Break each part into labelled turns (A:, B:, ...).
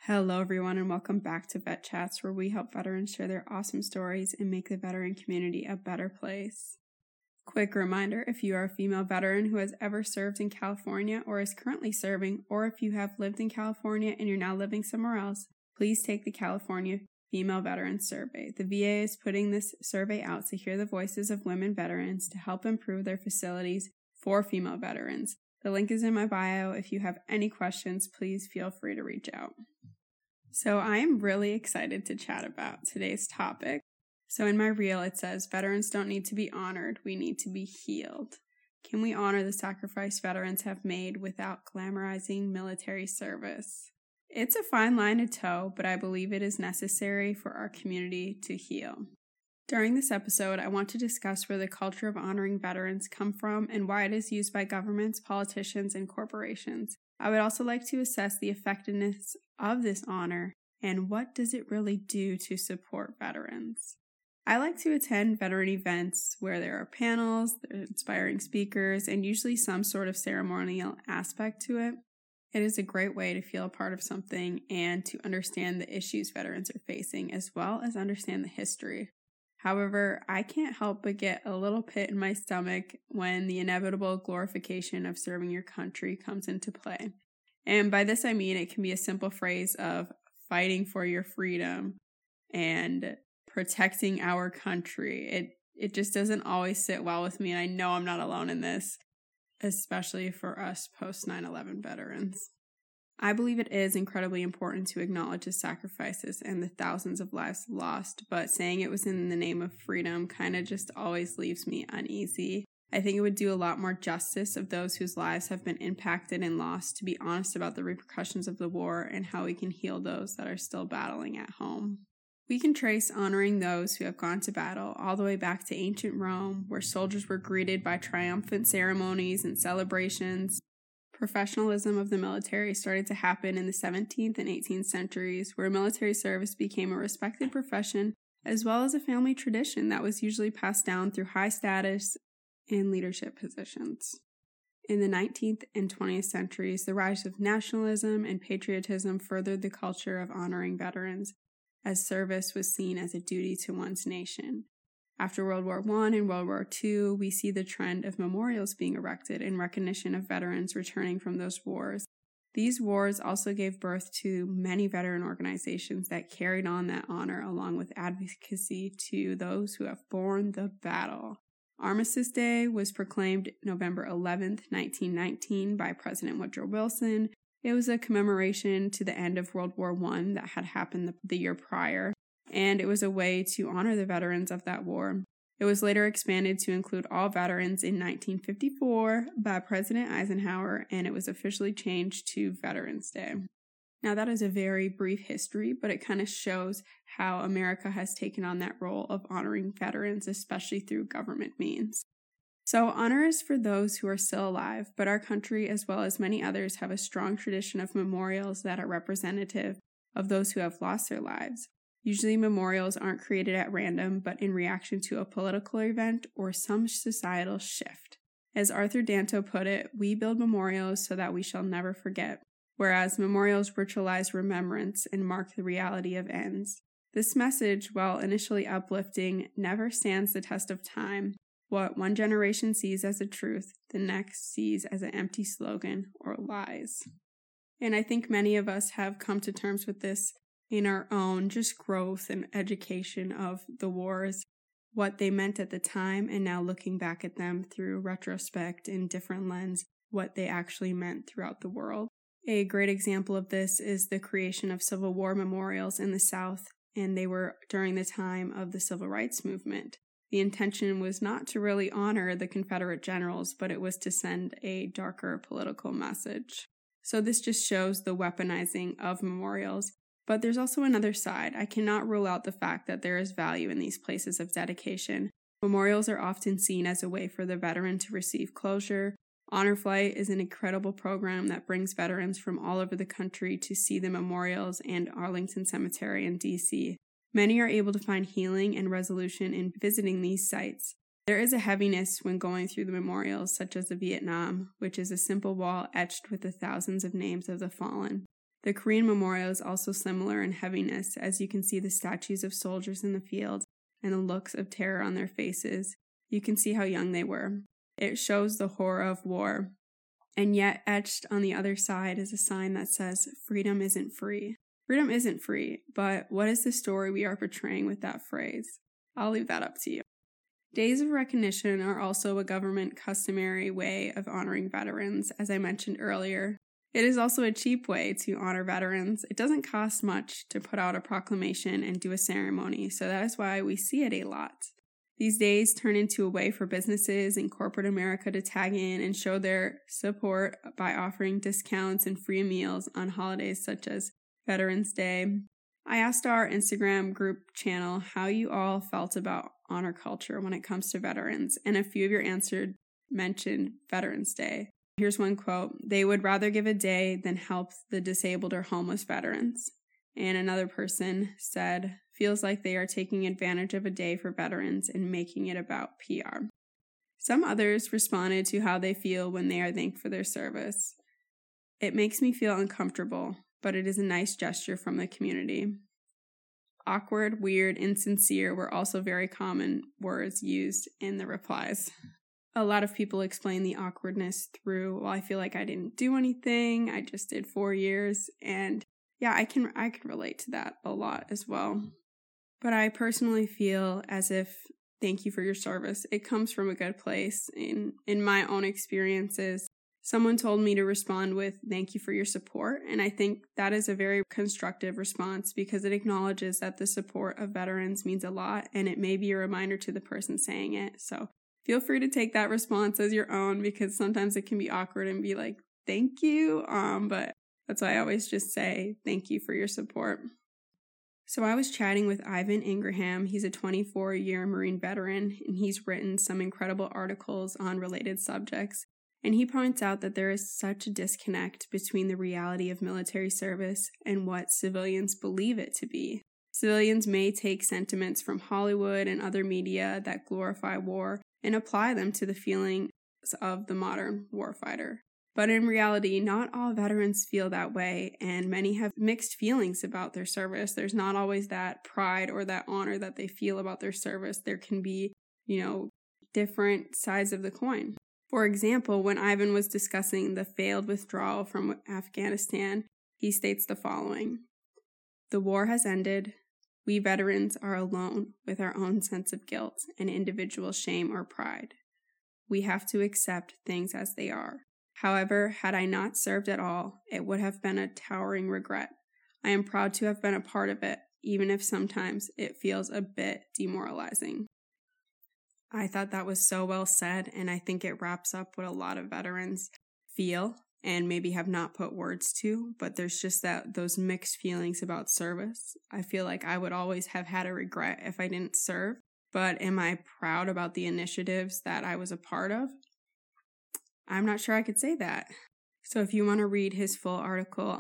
A: Hello, everyone, and welcome back to Vet Chats, where we help veterans share their awesome stories and make the veteran community a better place. Quick reminder, if you are a female veteran who has ever served in California or is currently serving, or if you have lived in California and you're now living somewhere else, please take the California Female Veterans Survey. The VA is putting this survey out to hear the voices of women veterans to help improve their facilities for female veterans. The link is in my bio. If you have any questions, please feel free to reach out. So I am really excited to chat about today's topic. So in my reel, it says, veterans don't need to be honored, we need to be healed. Can we honor the sacrifice veterans have made without glamorizing military service? It's a fine line to toe, but I believe it is necessary for our community to heal. During this episode, I want to discuss where the culture of honoring veterans come from and why it is used by governments, politicians, and corporations. I would also like to assess the effectiveness of this honor and what does it really do to support veterans. I like to attend veteran events where there are panels, there are inspiring speakers, and usually some sort of ceremonial aspect to it. It is a great way to feel a part of something and to understand the issues veterans are facing, as well as understand the history. However, I can't help but get a little pit in my stomach when the inevitable glorification of serving your country comes into play. And by this I mean it can be a simple phrase of fighting for your freedom and protecting our country. It just doesn't always sit well with me, and I know I'm not alone in this, especially for us post 9/11 veterans. I believe it is incredibly important to acknowledge the sacrifices and the thousands of lives lost, but saying it was in the name of freedom kind of just always leaves me uneasy. I think it would do a lot more justice of those whose lives have been impacted and lost to be honest about the repercussions of the war and how we can heal those that are still battling at home. We can trace honoring those who have gone to battle all the way back to ancient Rome, where soldiers were greeted by triumphant ceremonies and celebrations. Professionalism of the military started to happen in the 17th and 18th centuries, where military service became a respected profession as well as a family tradition that was usually passed down through high status and leadership positions. In the 19th and 20th centuries, the rise of nationalism and patriotism furthered the culture of honoring veterans, as service was seen as a duty to one's nation. After World War I and World War II, we see the trend of memorials being erected in recognition of veterans returning from those wars. These wars also gave birth to many veteran organizations that carried on that honor along with advocacy to those who have borne the battle. Armistice Day was proclaimed November 11th, 1919 by President Woodrow Wilson. It was a commemoration to the end of World War I that had happened the year prior, and it was a way to honor the veterans of that war. It was later expanded to include all veterans in 1954 by President Eisenhower, and it was officially changed to Veterans Day. Now, that is a very brief history, but it kind of shows how America has taken on that role of honoring veterans, especially through government means. So, honor is for those who are still alive, but our country, as well as many others, have a strong tradition of memorials that are representative of those who have lost their lives. Usually memorials aren't created at random, but in reaction to a political event or some societal shift. As Arthur Danto put it, we build memorials so that we shall never forget, whereas memorials ritualize remembrance and mark the reality of ends. This message, while initially uplifting, never stands the test of time. What one generation sees as a truth, the next sees as an empty slogan or lies. And I think many of us have come to terms with this in our own just growth and education of the wars, what they meant at the time, and now looking back at them through retrospect and different lens, what they actually meant throughout the world. A great example of this is the creation of Civil War memorials in the South, and they were during the time of the Civil Rights Movement. The intention was not to really honor the Confederate generals, but it was to send a darker political message. So this just shows the weaponizing of memorials. But there's also another side. I cannot rule out the fact that there is value in these places of dedication. Memorials are often seen as a way for the veteran to receive closure. Honor Flight is an incredible program that brings veterans from all over the country to see the memorials and Arlington Cemetery in D.C. Many are able to find healing and resolution in visiting these sites. There is a heaviness when going through the memorials, such as the Vietnam, which is a simple wall etched with the thousands of names of the fallen. The Korean memorial is also similar in heaviness, as you can see the statues of soldiers in the field and the looks of terror on their faces. You can see how young they were. It shows the horror of war. And yet, etched on the other side is a sign that says, freedom isn't free. Freedom isn't free, but what is the story we are portraying with that phrase? I'll leave that up to you. Days of recognition are also a government customary way of honoring veterans, as I mentioned earlier. It is also a cheap way to honor veterans. It doesn't cost much to put out a proclamation and do a ceremony, so that is why we see it a lot. These days turn into a way for businesses in corporate America to tag in and show their support by offering discounts and free meals on holidays such as Veterans Day. I asked our Instagram group channel how you all felt about honor culture when it comes to veterans, and a few of your answers mentioned Veterans Day. Here's one quote: "They would rather give a day than help the disabled or homeless veterans." And another person said, "Feels like they are taking advantage of a day for veterans and making it about PR." Some others responded to how they feel when they are thanked for their service. "It makes me feel uncomfortable, but it is a nice gesture from the community." Awkward, weird, insincere were also very common words used in the replies. A lot of people explain the awkwardness through, well, I feel like I didn't do anything, I just did 4 years, and yeah, I can relate to that a lot as well. But I personally feel as if thank you for your service, it comes from a good place. In my own experiences, someone told me to respond with thank you for your support, and I think that is a very constructive response because it acknowledges that the support of veterans means a lot, and it may be a reminder to the person saying it. So feel free to take that response as your own because sometimes it can be awkward and be like, thank you, but that's why I always just say thank you for your support. So I was chatting with Ivan Ingraham. He's a 24-year Marine veteran, and he's written some incredible articles on related subjects. And he points out that there is such a disconnect between the reality of military service and what civilians believe it to be. Civilians may take sentiments from Hollywood and other media that glorify war and apply them to the feelings of the modern warfighter. But in reality, not all veterans feel that way, and many have mixed feelings about their service. There's not always that pride or that honor that they feel about their service. There can be, different sides of the coin. For example, when Ivan was discussing the failed withdrawal from Afghanistan, he states the following: "The war has ended. We veterans are alone with our own sense of guilt and individual shame or pride. We have to accept things as they are. However, had I not served at all, it would have been a towering regret. I am proud to have been a part of it, even if sometimes it feels a bit demoralizing." I thought that was so well said, and I think it wraps up what a lot of veterans feel and maybe have not put words to, but there's just those mixed feelings about service. I feel like I would always have had a regret if I didn't serve, but am I proud about the initiatives that I was a part of? I'm not sure I could say that. So if you want to read his full article,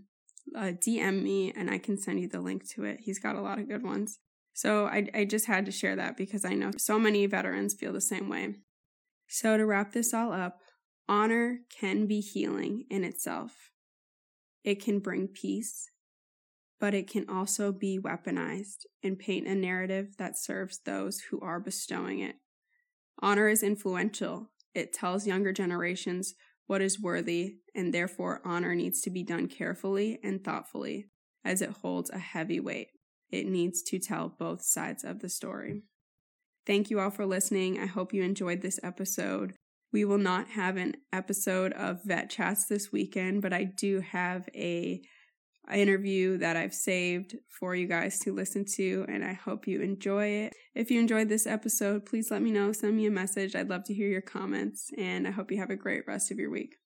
A: DM me and I can send you the link to it. He's got a lot of good ones. So I just had to share that because I know so many veterans feel the same way. So to wrap this all up, honor can be healing in itself. It can bring peace, but it can also be weaponized and paint a narrative that serves those who are bestowing it. Honor is influential. It tells younger generations what is worthy, and therefore honor needs to be done carefully and thoughtfully, as it holds a heavy weight. It needs to tell both sides of the story. Thank you all for listening. I hope you enjoyed this episode. We will not have an episode of Vet Chats this weekend, but I do have an interview that I've saved for you guys to listen to, and I hope you enjoy it. If you enjoyed this episode, please let me know. Send me a message. I'd love to hear your comments, and I hope you have a great rest of your week.